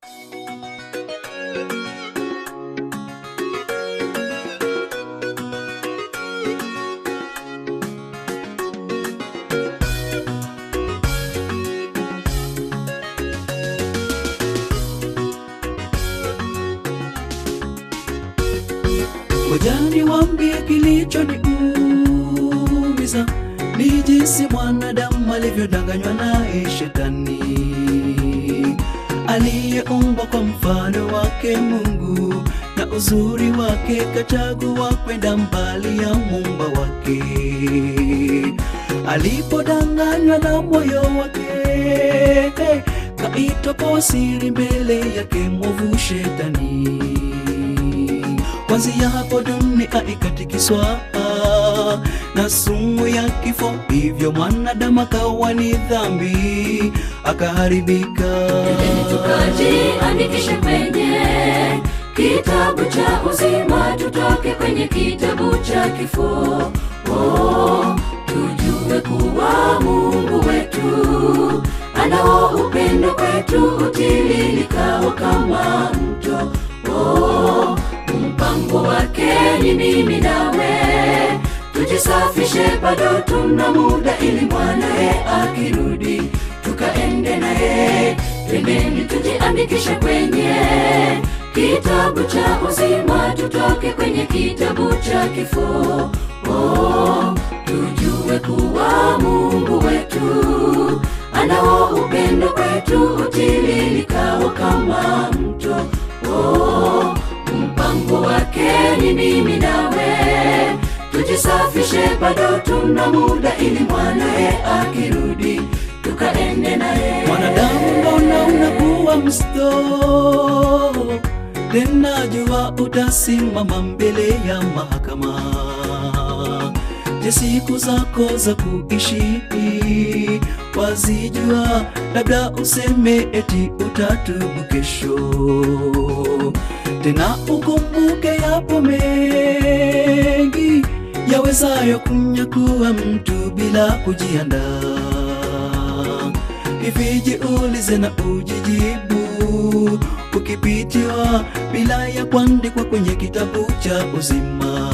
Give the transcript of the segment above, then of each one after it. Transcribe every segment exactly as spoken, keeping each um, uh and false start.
Wajani wambie kilicho niumiza, ni jinsi mwanadamu alivyodanganywa naye Shetani, aliyeumbwa kwa mfano wake Mungu, na uzuri wake kachagua kwenda mbali ya Muumba wake. Alipodanganywa na moyo wake, kaitwa kwa siri mbele yake mwovu Shetani. Kwanzia hapo dunia ikatikiswa na sumu ya kifo, hivyo mwanadamu akawa ni dhambi, akaharibika. Tukajiandikishe kwenye kitabu cha uzima, tutoke kwenye kitabu cha kifo. Oh, tujue kuwa Mungu wetu anao upendo kwetu utiririkao kama mto. Oh, mpango wake ni mimi nawe tujisafishe, bado tuna muda ili mwanae akirudi tukaende naye. Twendeni tujiandikishe kwenye kitabu cha uzima, tutoke kwenye kitabu cha kifo. Oh, tujue kuwa Mungu wetu anao upendo kwetu utiririkao kama mto. Oh, mpango wake ni mimi nawe tujisafishe, bado tuna muda ili mwanae akirudi tukaende naye. Mwanadamu, mbona unakuwa msto? Tena jua utasimama mbele ya mahakama. Je, siku zako za kuishi wazijua? Labda useme eti utatubu kesho. Tena ukumbuke yapo mengi yawezayo kumnyakua mtu bila kujiandaa. Hivi jiulize na ujijibu, ukipitiwa bila ya kuandikwa kwenye kitabu cha uzima,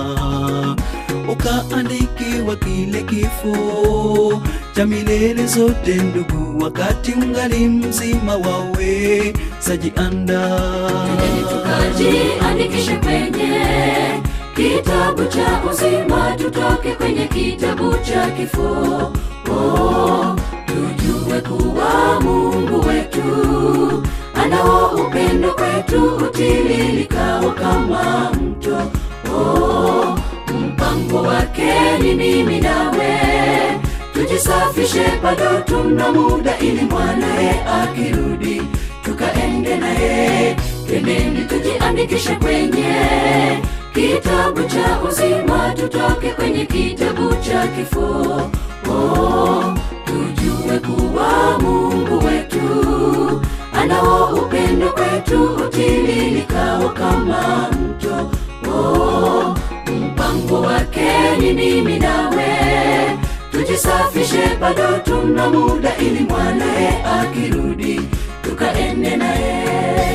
ukaandikiwa kile kifo cha milele zote, ndugu, wakati ungali mzima wawe sajiandaa. Tukajiandikishe kwenye kitabu cha uzima, tutoke kwenye kitabu cha kifo. Oh, tujue kuwa Mungu wetu anao upendo kwetu utiririkao kama mto. Oh, mpango wake ni mimi nawe tujisafishe, bado tuna muda ili mwanae akirudi tukaende naye. Twendeni tujiandikishe kwenye kitabu cha uzima, tutoke kwenye kitabu cha kifo. Oh, tujue kuwa Mungu wetu anao upendo kwetu utiririkao kama mto. Oh, mpango wake ni mimi nawe tujisafishe, bado tuna muda ili mwanae akirudi tukaende naye.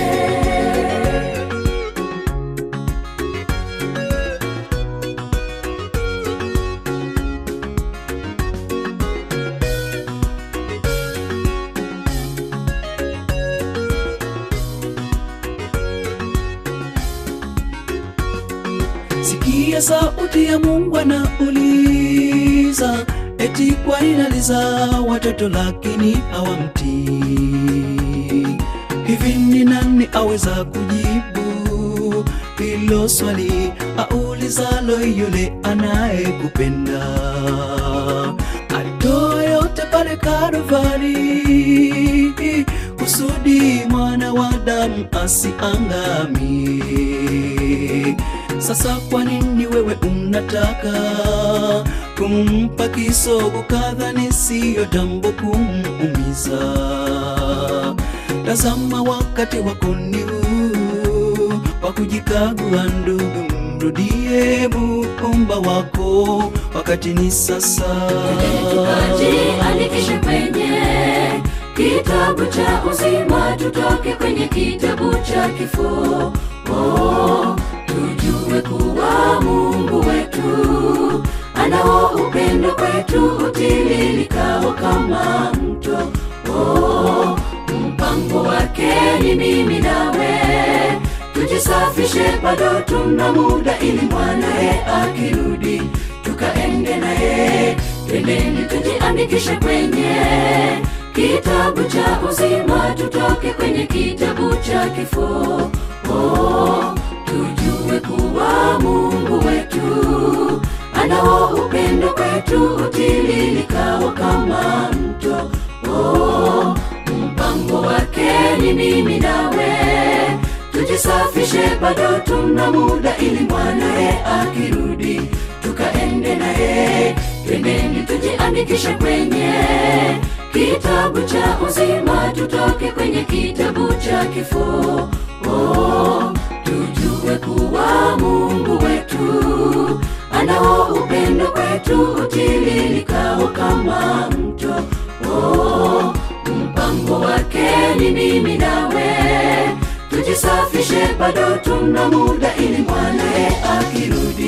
Sikia sauti ya Mungu anauliza, eti kwa nini alizaa watoto lakini hawamtii? Hivi ni nani aweza kujibu hilo swali aulizalo yule anayekupenda? Alitoa yote pale Kalvari kusudi mwana wa Adamu asiangamie. Sasa kwa nini wewe unataka kumpa kisogo kadhani siyo jambo kumuumiza? Tazama wakati wako ni huu wa kujikagua ndugu, mrudie Muumba wako, wakati ni sasa. Tukajiandikishe kwenye kitabu cha uzima, tutoke kwenye kitabu cha kifo. Oh, tujue kuwa Mungu wetu anao upendo kwetu utiririkao kama mto. Oh, mpango wake ni mimi nawe tujisafishe, bado tuna muda ili mwanae akirudi tukaende naye. Twendeni tujiandikishe kwenye kitabu cha uzima, tutoke kwenye kitabu cha kifo. Oh, tujue kuwa Mungu wetu anao upendo kwetu utiririkao kama mto. Oh, mpango wake ni mimi nawe tujisafishe, bado tuna muda ili mwanae akirudi tukaende naye. Twendeni tujiandikishe kwenye kitabu cha uzima, tutoke kwenye kitabu cha kifo. Oh, tujue kuwa Mungu wetu anao upendo kwetu utiririkao kama mto. Oh, mpango wake ni mimi nawe tujisafishe, bado tuna muda ili mwanae akirudi